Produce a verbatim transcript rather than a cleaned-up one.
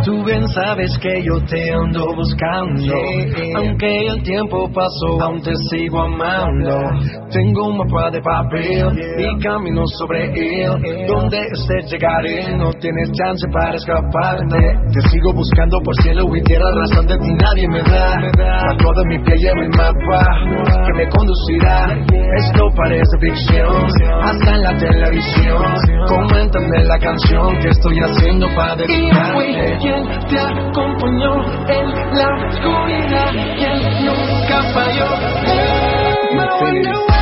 Tú bien sabes que yo te ando buscando, aunque el tiempo pasó, aún te sigo amando. Tengo un mapa de papel y camino sobre él. Donde estés llegaré, no tienes chance para escaparte. Te sigo buscando por cielo y tierra, razón de ti nadie me da. A toda mi piel llevo el mapa que me conducirá. Esto parece ficción, hasta en la televisión. Coméntame la canción que estoy haciendo para dedicarte. Y fui quien te acompañó en la oscuridad, quien nunca falló. Hey,